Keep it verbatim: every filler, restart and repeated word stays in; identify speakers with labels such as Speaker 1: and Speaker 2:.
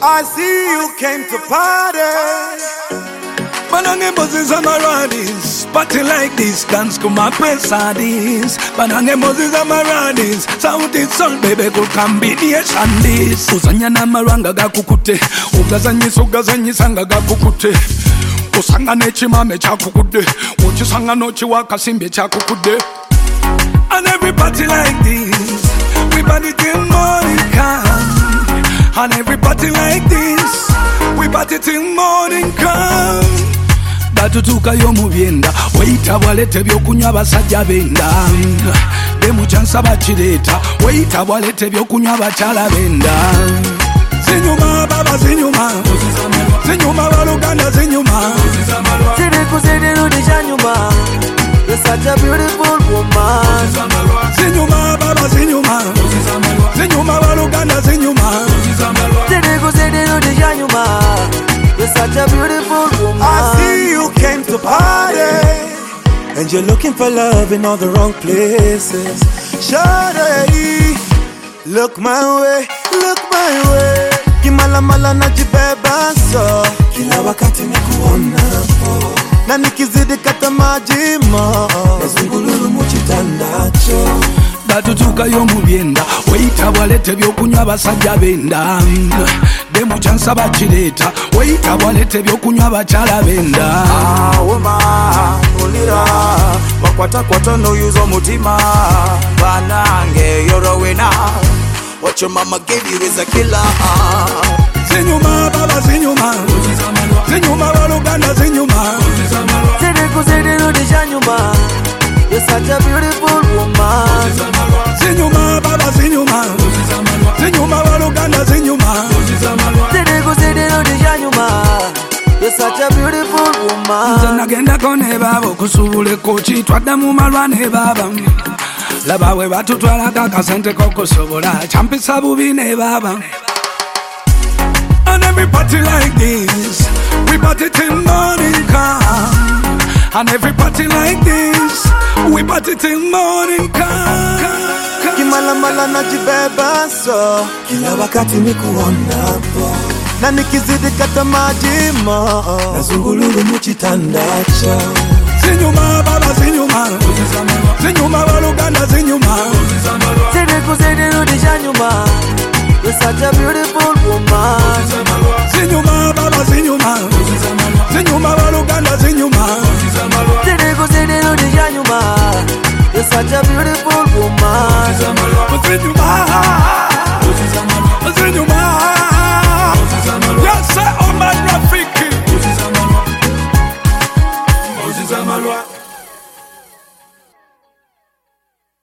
Speaker 1: I see you came to party.
Speaker 2: Banange Moses Amaradis, party like this, dance to my pesadis. Banange Moses Amaradis, sound it soul baby good combination this. Usanya na maranga gakukute, ugazanyi sugazanyi sanga gakukute. Usanga nechi mame chakukude, uchisanga nochi wakasimbe chakukude. And every party like this, we party till morning come. And every party like this, we party till morning come. Batutuka yo mubyenda, weita walete byokunywa basajja benda. Demu chansa bachireta, weita walete byokunywa bachala benda. Zinyuma baba zinyuma, zinyuma baluganda zinyuma.
Speaker 3: Ziri kuzidi rudisha nyuma. You're such a beautiful woman.
Speaker 2: Zinyuma baba zinyuma, zinyuma baluganda zinyuma.
Speaker 3: Ziri kuzidi rudisha nyuma. You're such a beautiful woman.
Speaker 1: I see you came to party, and you're looking for love in all the wrong places. Shawty, look my way, look my way. Kimala mala najibeba so, kila wakati nikuona po. Na nikizidi kata majima, nazungululu muchitandacho.
Speaker 2: Batutuka yo mubyenda, weita walete byokunywa basajja benda. Demu chansa bachireta, weita walete byokunywa bachala benda.
Speaker 1: Ah, woma, ulira, wakwata kwata no yuzo mutima. Banange, you're a winner. What your mama gave you is a killer.
Speaker 2: Zinyuma baba zinyuma, zinyuma baluganda zinyuma.
Speaker 3: Ziri kuzidi rudisha nyuma. You're such a beautiful woman.
Speaker 2: Zinyuma baba zinyuma, zinyuma baluganda zinyuma.
Speaker 3: Ziri kuzidi rudisha nyuma. You're such a beautiful woman.
Speaker 2: Nze nagenda kone baba okusubula ekoki twadda mu malwa ne baba. Laba we batutwalako akasente k'okusobola kyampisa bubi ne baba. And every party like this, we party till morning come. And every party like this, we party till morning come.
Speaker 1: Kimala mala najibeba so, kila wakati nikuona po. Na nikizidi kata majima, nazungululu muchitandacho.
Speaker 2: Zinyuma baba zinyuma, zinyuma baluganda zinyuma.
Speaker 3: Ziri kuzidi rudisha nyuma. You're such a beautiful woman.
Speaker 2: Zinyuma baba zinyuma, zinyuma baluganda zinyuma.
Speaker 3: Ziri kuzidi rudisha nyuma. You're such a beautiful woman.
Speaker 2: Zinyuma